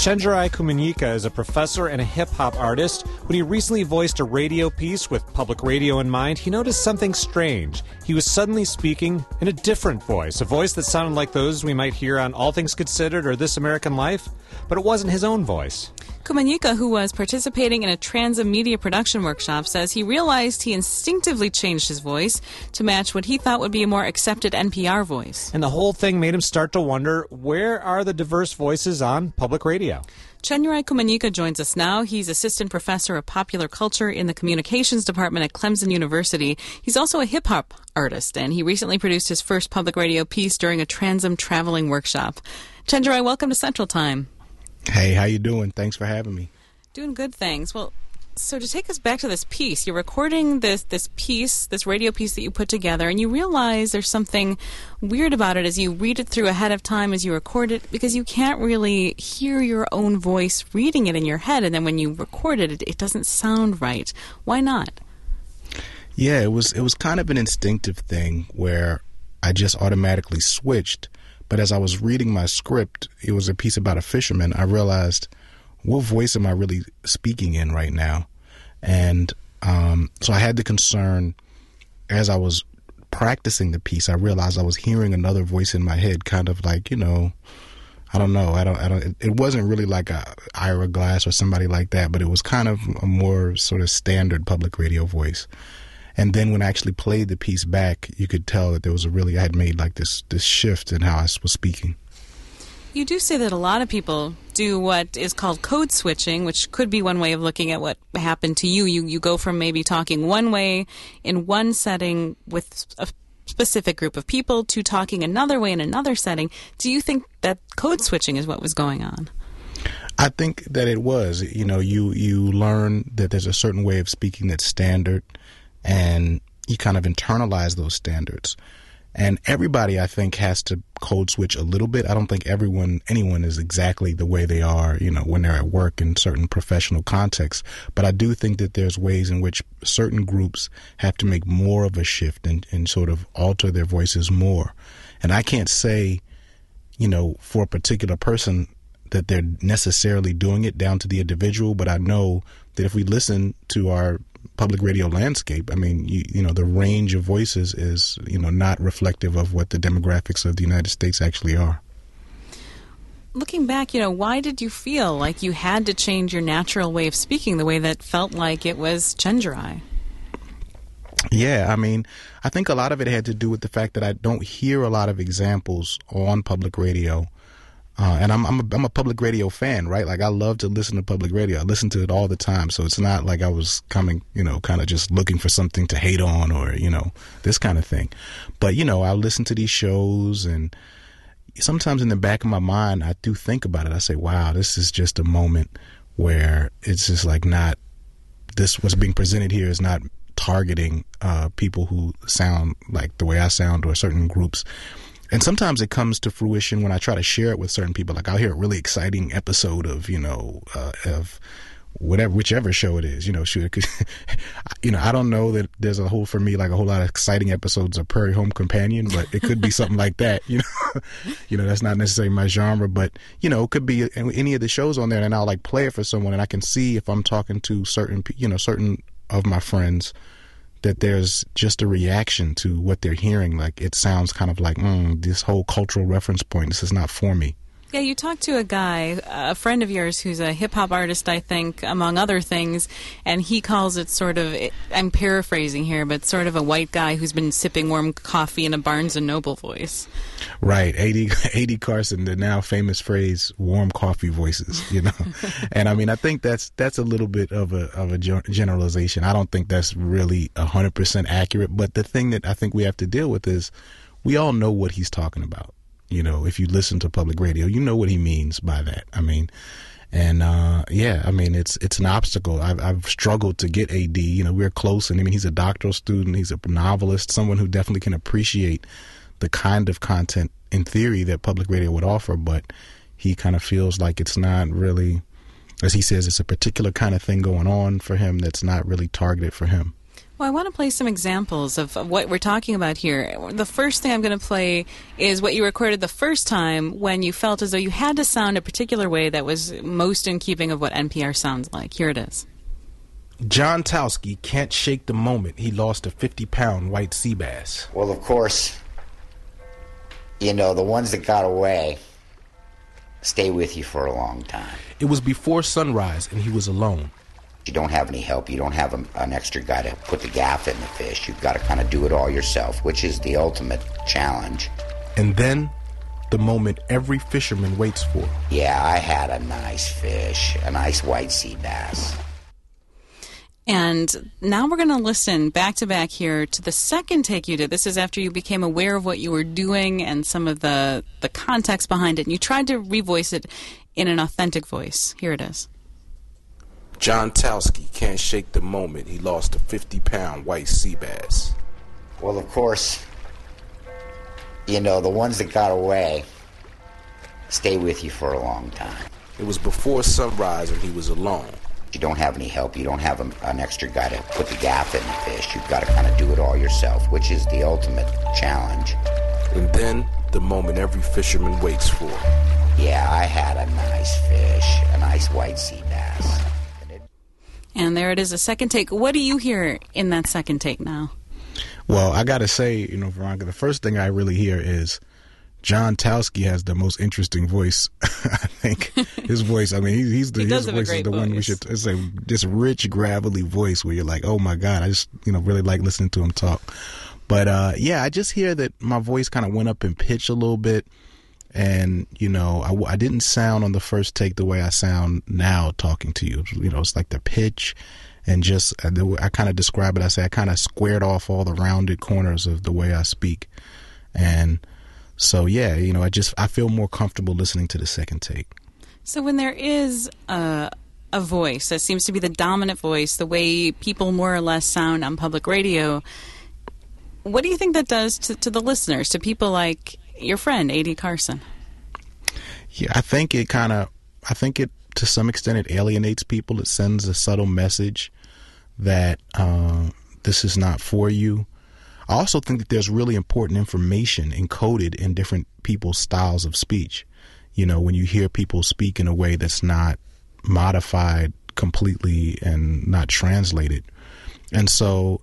Chenjerai Kumanyika is a professor and a hip-hop artist. When he recently voiced a radio piece with public radio in mind, he noticed something strange. He was suddenly speaking in a different voice, a voice that sounded like those we might hear on All Things Considered or This American Life, but it wasn't his own voice. Kumanyika, who was participating in a Transom media production workshop, says he realized he instinctively changed his voice to match what he thought would be a more accepted NPR voice. And the whole thing made him start to wonder, where are the diverse voices on public radio? Chenjerai Kumanyika joins us now. He's assistant professor of popular culture in the communications department at Clemson University. He's also a hip-hop artist, and he recently produced his first public radio piece during a Transom traveling workshop. Chenjerai, welcome to Central Time. Hey, how you doing? Thanks for having me. Doing good, thanks. Well, so to take us back to this piece, you're recording this piece, this radio piece that you put together, and you realize there's something weird about it as you read it through ahead of time, as you record it, because you can't really hear your own voice reading it in your head, and then when you record it, it doesn't sound right. Why not? Yeah, it was kind of an instinctive thing where I just automatically switched. But as I was reading my script, it was a piece about a fisherman, I realized, what voice am I really speaking in right now? And so I had the concern, as I was practicing the piece, I realized I was hearing another voice in my head, kind of like, I don't know. It wasn't really like Ira Glass or somebody like that, but it was kind of a more sort of standard public radio voice. And then when I actually played the piece back, you could tell that I had made like this shift in how I was speaking. You do say that a lot of people do what is called code switching, which could be one way of looking at what happened to you. You go from maybe talking one way in one setting with a specific group of people to talking another way in another setting. Do you think that code switching is what was going on? I think that it was. You learn that there's a certain way of speaking that's standard, and you kind of internalize those standards. And everybody, I think, has to code switch a little bit. I don't think anyone is exactly the way they are, when they're at work in certain professional contexts. But I do think that there's ways in which certain groups have to make more of a shift and sort of alter their voices more. And I can't say, for a particular person that they're necessarily doing it down to the individual, but I know that if we listen to our public radio landscape, the range of voices is, not reflective of what the demographics of the United States actually are. Looking back, why did you feel like you had to change your natural way of speaking, the way that felt like it was Chenjerai? Yeah, I think a lot of it had to do with the fact that I don't hear a lot of examples on public radio. And I'm a public radio fan, right? Like, I love to listen to public radio. I listen to it all the time. So it's not like I was coming, kind of just looking for something to hate on or, this kind of thing. But, I listen to these shows, and sometimes in the back of my mind, I do think about it. I say, wow, this is just a moment where it's just like what's being presented here is not targeting people who sound like the way I sound or certain groups. And sometimes it comes to fruition when I try to share it with certain people. Like, I'll hear a really exciting episode of, of whichever show it is, I don't know that there's a whole lot of exciting episodes of Prairie Home Companion, but it could be something like that, that's not necessarily my genre, but, it could be any of the shows on there, and I'll like play it for someone, and I can see if I'm talking to certain of my friends, that there's just a reaction to what they're hearing. Like, it sounds kind of like, this whole cultural reference point, this is not for me. Yeah, you talked to a guy, a friend of yours, who's a hip-hop artist, I think, among other things, and he calls it sort of, I'm paraphrasing here, but sort of a white guy who's been sipping warm coffee in a Barnes & Noble voice. Right, A.D. Carson, the now famous phrase, warm coffee voices, And I think that's a little bit of a generalization. I don't think that's really 100% accurate, but the thing that I think we have to deal with is we all know what he's talking about. If you listen to public radio, you know what he means by that. It's an obstacle. I've struggled to get AD. We're close, and he's a doctoral student. He's a novelist, someone who definitely can appreciate the kind of content in theory that public radio would offer, but he kind of feels like it's not really, as he says, it's a particular kind of thing going on for him that's not really targeted for him. Well, I want to play some examples of what we're talking about here. The first thing I'm going to play is what you recorded the first time when you felt as though you had to sound a particular way that was most in keeping of what NPR sounds like. Here it is. John Tauski can't shake the moment he lost a 50-pound white sea bass. Well, of course, the ones that got away stay with you for a long time. It was before sunrise and he was alone. You don't have any help. You don't have an extra guy to put the gaff in the fish. You've got to kind of do it all yourself, which is the ultimate challenge. And then, the moment every fisherman waits for. Yeah, I had a nice fish, a nice white sea bass. And now we're going to listen back to back here to the second take you did. This is after you became aware of what you were doing and some of the context behind it. And you tried to revoice it in an authentic voice. Here it is. John Tauski can't shake the moment he lost a 50-pound white sea bass. Well, of course, the ones that got away stay with you for a long time. It was before sunrise and he was alone. You don't have any help. You don't have an extra guy to put the gaff in the fish. You've got to kind of do it all yourself, which is the ultimate challenge. And then, the moment every fisherman waits for. Yeah, I had a nice fish, a nice white sea bass. And there it is, a second take. What do you hear in that second take now? Well, I got to say, Veronica, the first thing I really hear is John Tauski has the most interesting voice. I think his voice, his voice is the one we should, it's this rich, gravelly voice where you're like, oh my God, I just, really like listening to him talk. But yeah, I just hear that my voice kind of went up in pitch a little bit. And, I didn't sound on the first take the way I sound now talking to you. It's like the pitch and just, I kind of describe it. I say I kind of squared off all the rounded corners of the way I speak. And so, yeah, I feel more comfortable listening to the second take. So when there is a voice that seems to be the dominant voice, the way people more or less sound on public radio, what do you think that does to the listeners, to people like your friend, A.D. Carson? Yeah, I think it to some extent it alienates people. It sends a subtle message that this is not for you. I also think that there's really important information encoded in different people's styles of speech. When you hear people speak in a way that's not modified completely and not translated. And so,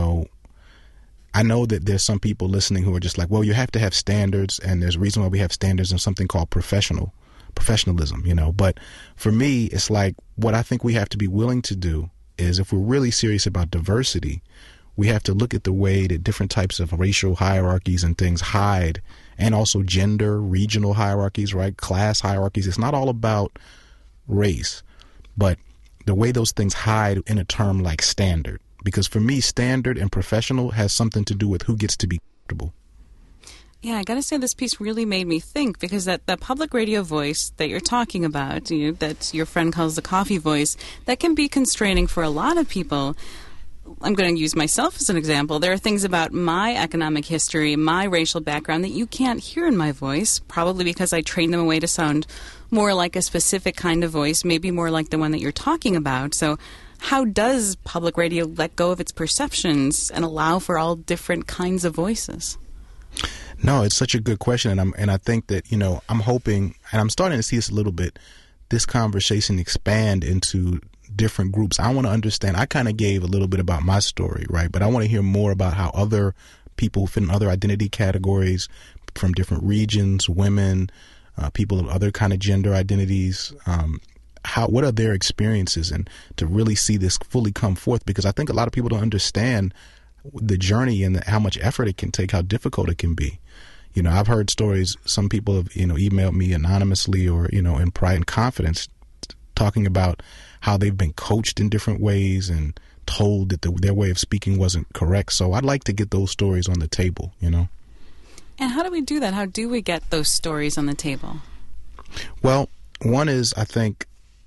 I know that there's some people listening who are just like, well, you have to have standards, and there's a reason why we have standards and something called professionalism, But for me, it's like what I think we have to be willing to do is if we're really serious about diversity, we have to look at the way that different types of racial hierarchies and things hide, and also gender, regional hierarchies, right? Class hierarchies. It's not all about race, but the way those things hide in a term like standard. Because for me, standard and professional has something to do with who gets to be comfortable. Yeah, I got to say this piece really made me think, because that public radio voice that you're talking about, that your friend calls the coffee voice, that can be constraining for a lot of people. I'm going to use myself as an example. There are things about my economic history, my racial background that you can't hear in my voice, probably because I trained them away to sound more like a specific kind of voice, maybe more like the one that you're talking about. So how does public radio let go of its perceptions and allow for all different kinds of voices? No, it's such a good question, and I think that I'm hoping, and I'm starting to see this a little bit, this conversation expand into different groups. I want to understand. I kind of gave a little bit about my story, right? But I want to hear more about how other people fit in other identity categories from different regions, women, people of other kind of gender identities. What are their experiences, and to really see this fully come forth, because I think a lot of people don't understand the journey and how much effort it can take, how difficult it can be. I've heard stories. Some people have emailed me anonymously or in pride and confidence, talking about how they've been coached in different ways and told that their way of speaking wasn't correct. So I'd like to get those stories on the table. And how do we do that? How do we get those stories on the table? Well, one is, I think,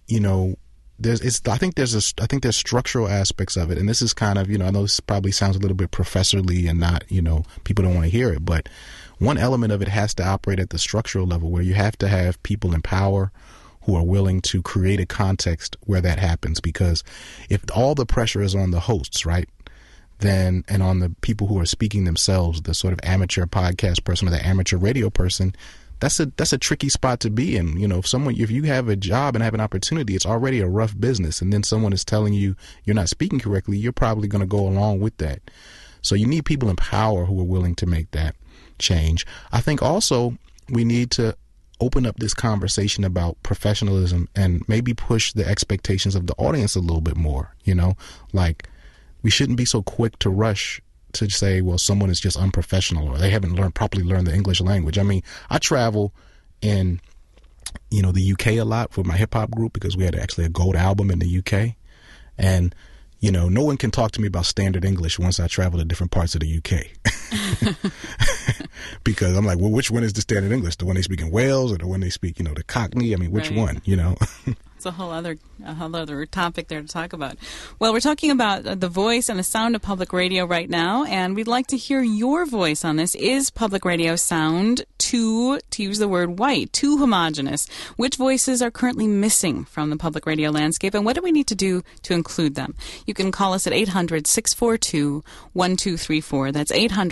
I think there's structural aspects of it, and this is kind of, I know this probably sounds a little bit professorly and not, people don't want to hear it, but one element of it has to operate at the structural level, where you have to have people in power who are willing to create a context where that happens. Because if all the pressure is on the hosts, right, then, and on the people who are speaking themselves, the sort of amateur podcast person or the amateur radio person, that's a tricky spot to be in. You know, if you have a job and have an opportunity, it's already a rough business, and then someone is telling you you're not speaking correctly, you're probably going to go along with that. So you need people in power who are willing to make that change. I think also we need to open up this conversation about professionalism and maybe push the expectations of the audience a little bit more. You know, like, we shouldn't be so quick to rush to say, well, someone is just unprofessional or they haven't properly learned the English language. I mean, I travel in, the UK a lot for my hip hop group because we had actually a gold album in the UK. And, no one can talk to me about standard English once I travel to different parts of the UK. Because I'm like, well, which one is the standard English? The one they speak in Wales or the one they speak, the Cockney? I mean, which one, It's a whole other topic there to talk about. Well, we're talking about the voice and the sound of public radio right now, and we'd like to hear your voice on this. Is public radio sound to use the word white, too homogenous? Which voices are currently missing from the public radio landscape, and what do we need to do to include them? You can call us at 800-642-1234. That's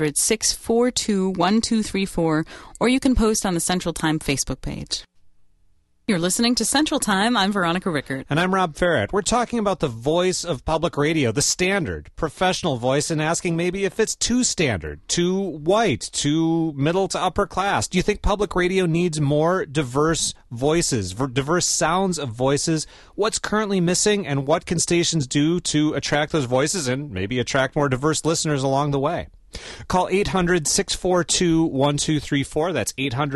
800-642-1234, or you can post on the Central Time Facebook page. You're listening to Central Time. I'm Veronica Rickert. And I'm Rob Farrett. We're talking about the voice of public radio, the standard, professional voice, and asking maybe if it's too standard, too white, too middle to upper class. Do you think public radio needs more diverse voices, diverse sounds of voices? What's currently missing, and what can stations do to attract those voices and maybe attract more diverse listeners along the way? Call 800-642-1234. That's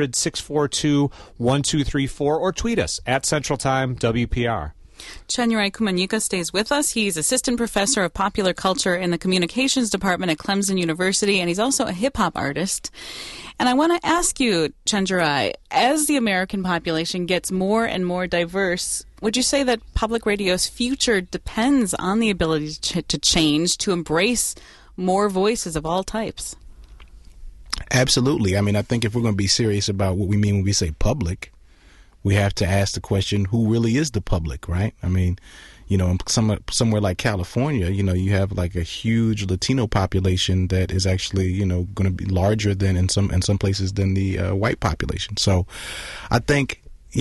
800-642-1234. Or tweet us at Central Time WPR. Chenjerai Kumanyika stays with us. He's assistant professor of popular culture in the communications department at Clemson University, and he's also a hip-hop artist. And I want to ask you, Chenjerai, as the American population gets more and more diverse, would you say that public radio's future depends on the ability to change, to embrace more voices of all types? Absolutely. I mean, I think if we're going to be serious about what we mean when we say public, we have to ask the question, who really is the public, right? I mean, somewhere like California, you have like a huge Latino population that is actually, going to be larger than in some places than the white population. So I think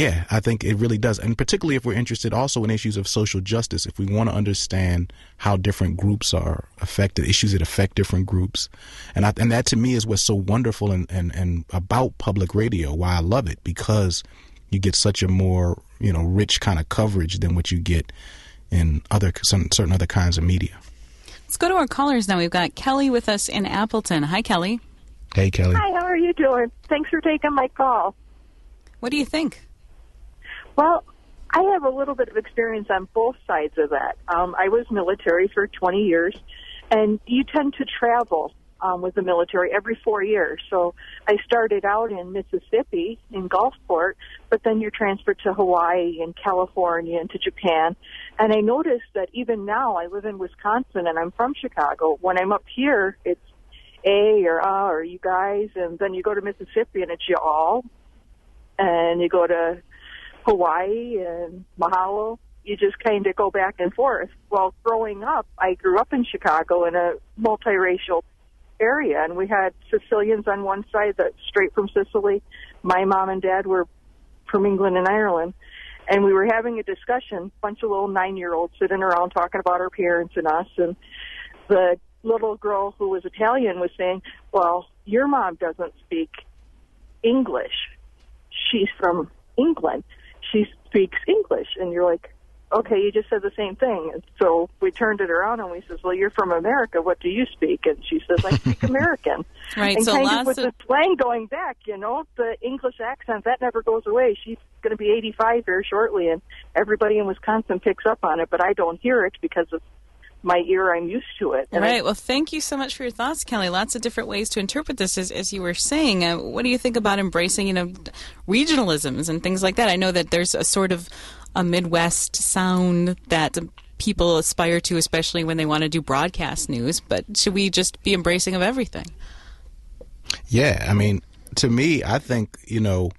it really does. And particularly if we're interested also in issues of social justice, if we want to understand how different groups are affected, issues that affect different groups. And that to me is what's so wonderful and about public radio, why I love it, because you get such a more, rich kind of coverage than what you get in certain other kinds of media. Let's go to our callers now. We've got Kelly with us in Appleton. Hi, Kelly. Hey, Kelly. Hi, how are you doing? Thanks for taking my call. What do you think? Well, I have a little bit of experience on both sides of that. I was military for 20 years, and you tend to travel with the military every 4 years. So I started out in Mississippi, in Gulfport, but then you're transferred to Hawaii and California and to Japan. And I noticed that even now, I live in Wisconsin, and I'm from Chicago. When I'm up here, it's A or you guys, and then you go to Mississippi, and it's y'all, and you go to Hawaii and Mahalo. You just kind of go back and forth. Well, growing up, I grew up in Chicago in a multiracial area, and we had Sicilians on one side, that's straight from Sicily. My mom and dad were from England and Ireland, and we were having a discussion, bunch of little 9-year-olds sitting around talking about our parents and us, and the little girl who was Italian was saying, well, your mom doesn't speak English. She's from England. She speaks English. And you're like, okay, you just said the same thing. And so we turned it around and we says, well, you're from America. What do you speak? And she says, I speak American. Right. And so kind of with the slang going back, the English accent, that never goes away. She's going to be 85 here shortly, and everybody in Wisconsin picks up on it, but I don't hear it because of my ear. I'm used to it. Right. Well, thank you so much for your thoughts, Kelly. Lots of different ways to interpret this, as you were saying. What do you think about embracing, regionalisms and things like that? I know that there's a sort of a Midwest sound that people aspire to, especially when they want to do broadcast news. But should we just be embracing of everything? Yeah. I mean, to me, I think,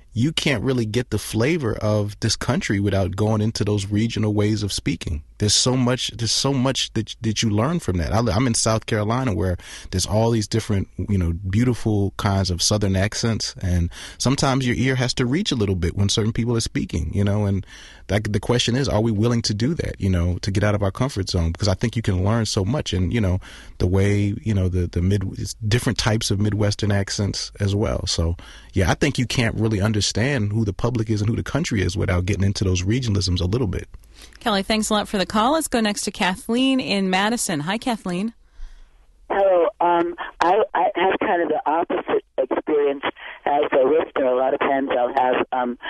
you can't really get the flavor of this country without going into those regional ways of speaking. There's so much that you learn from that. I'm in South Carolina, where there's all these different, beautiful kinds of Southern accents, and sometimes your ear has to reach a little bit when certain people are speaking, and the question is, are we willing to do that, to get out of our comfort zone? Because I think you can learn so much, and the way, the different types of Midwestern accents as well. So yeah, I think you can't really understand who the public is and who the country is without getting into those regionalisms a little bit. Kelly, thanks a lot for the call. Let's go next to Kathleen in Madison. Hi, Kathleen. Hello. I have kind of the opposite experience as a listener. A lot of times I'll have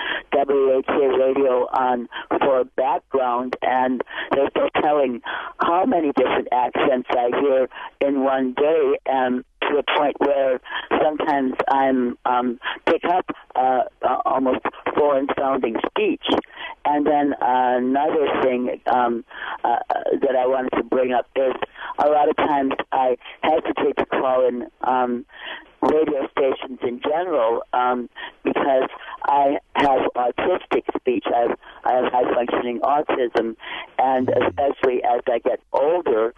WHA radio on for background, and there's no telling how many different accents I hear in one day, and to the point where sometimes I'm pick up almost foreign-sounding speech. And then another thing that I wanted to bring up is a lot of times I hesitate to call in radio stations in general because I have autistic speech. I have high-functioning autism, and especially as I get older,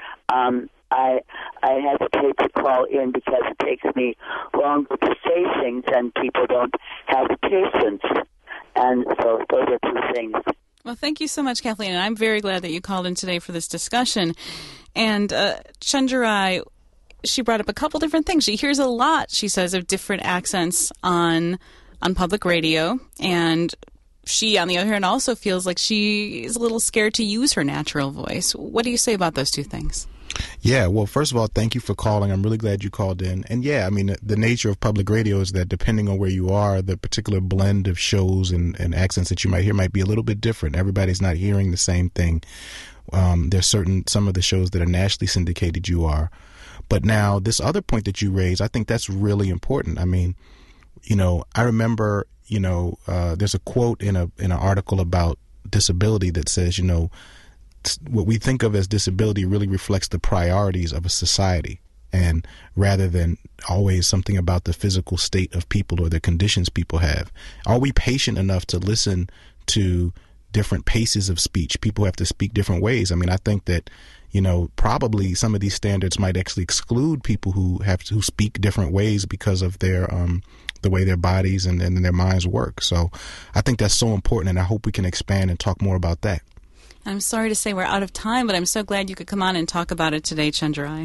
I hesitate to call in because it takes me longer to say things, and people don't have the patience. And so those are two things. Well, thank you so much, Kathleen, and I'm very glad that you called in today for this discussion. And Chenjerai, she brought up a couple different things. She hears a lot, she says, of different accents on public radio, and she, on the other hand, also feels like she is a little scared to use her natural voice. What do you say about those two things? Yeah, well, first of all, thank you for calling. I'm really glad you called in. And yeah, I mean, the nature of public radio is that depending on where you are, the particular blend of shows and accents that you might hear might be a little bit different. Everybody's not hearing the same thing. There's some of the shows that are nationally syndicated you are. But now, this other point that you raised, I think that's really important. I mean, I remember, there's a quote in an article about disability that says, what we think of as disability really reflects the priorities of a society, and rather than always something about the physical state of people or the conditions people have. Are we patient enough to listen to different paces of speech? People have to speak different ways. I mean, I think that, probably some of these standards might actually exclude people who speak different ways because of their the way their bodies and their minds work. So I think that's so important, and I hope we can expand and talk more about that. I'm sorry to say we're out of time, but I'm so glad you could come on and talk about it today, Chenjerai.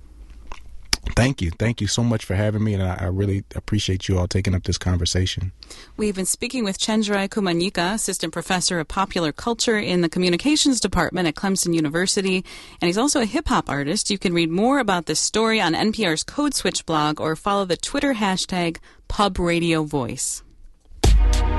Thank you. Thank you so much for having me, and I really appreciate you all taking up this conversation. We've been speaking with Chenjerai Kumanyika, Assistant Professor of Popular Culture in the Communications Department at Clemson University, and he's also a hip-hop artist. You can read more about this story on NPR's Code Switch blog or follow the Twitter hashtag PubRadioVoice.